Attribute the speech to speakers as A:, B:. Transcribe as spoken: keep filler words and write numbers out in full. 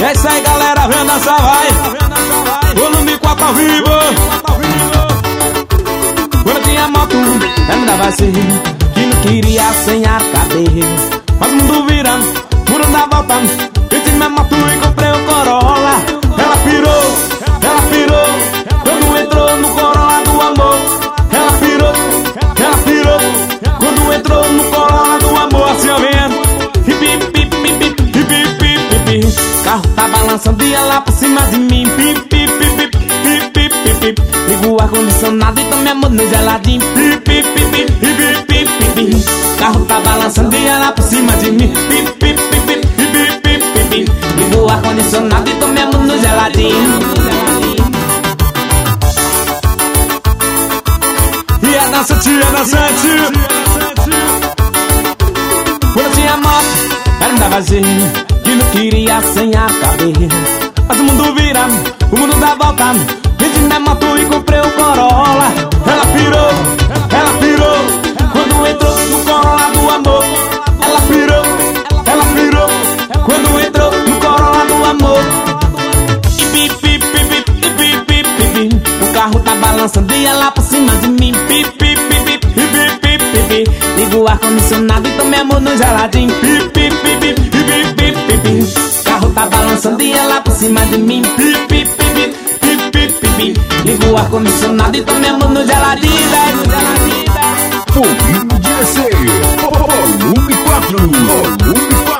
A: É isso aí, galera, vem dançar, vai. Volume quatro ao vivo. Quando eu tinha moto, ela me dava assim, que não queria senhar cadeira. Mas o mundo virando, mundo dá volta. Eu tive minha moto e comprei o Corolla. Ela pirou, ela pirou, quando entrou no Corolla do amor. Ela pirou, ela pirou, quando entrou no Corolla do amor. Assim eu vendo, hip hip hip hip hip hip hip. Carro tá balançando e ela por cima de mim. Hip hip hip hip hip hip. Ligo o ar-condicionado e também amor no geladinho. Hip hip hip hip hip hip. Carro tá balançando e ela por cima de mim. Hip hip hip hip hip hip. Ligo o ar-condicionado e também amor no geladinho. E a dança tia, dançante. Quando eu tinha moto, ela me dava jeito, que não queria senhar cabelo. Mas o mundo vira, o mundo dá volta. Vendi minha moto e comprei o Corolla. Ela pirou, ela pirou, quando entrou no Corolla do amor. Ela pirou, ela pirou, quando entrou no Corolla do amor. Ip, ip, ip, ip, ip, ip, ip, ip. O carro tá balançando e ela por cima de mim. Ip, ip, ip, ip, ip, ip, ip. Ligo o ar-condicionado e tomei amor no geladinho. Ip, ip, ip, ip, ip, ip, ip. Carro tá balançando e ela por cima de mim. Ip, ip, ip, ip, ip, ip. Ligo o ar-condicionado e tomei amor no geladinho.
B: Volume D C, volume quatro, volume quatro.